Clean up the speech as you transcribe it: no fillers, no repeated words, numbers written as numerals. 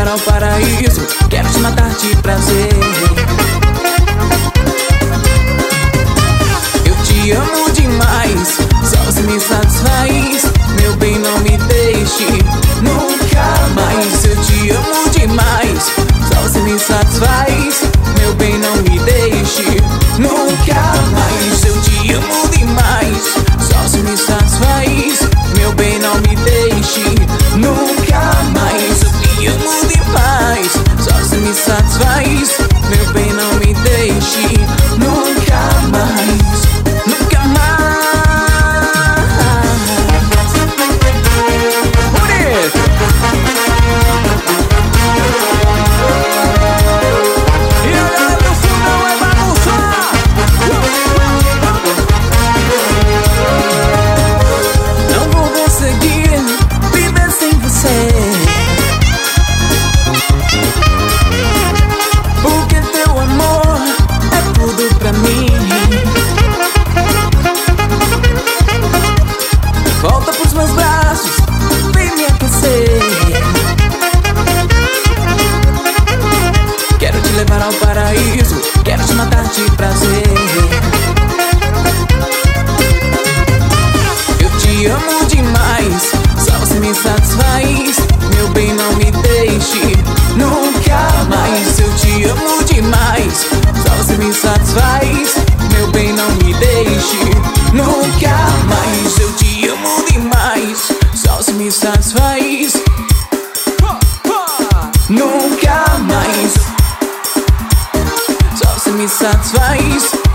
levar ao paraíso. Quero te matar de prazer. Eu te amo demais, só você me satisfaz. Meu bem, não me deixe nunca mais. Eu te amo demais, só você me satisfaz. Meu bem, não me deixe nunca mais. Eu te amo demais, só você me satisfaz. Meu bem, não me deixe nunca mais. Eu te amo demais, só você me satisfaz. Meu bem, não me deixe nunca mais. Nunca mais. Bonito. E a galera do fundão vai bagunçar. Não vou conseguir viver sem você, porque teu amor é tudo pra mim. Volta pros meus braços, vem me aquecer. Quero te levar ao paraíso, quero te matar de prazer. Eu te amo demais, só você me satisfaz. Meu bem, não me deixe nunca mais. Eu te amo demais, só você me satisfaz. Meu bem, não me deixe nunca mais. Eu te amo demais, só você me satisfaz. Nunca mais, só você me satisfaz.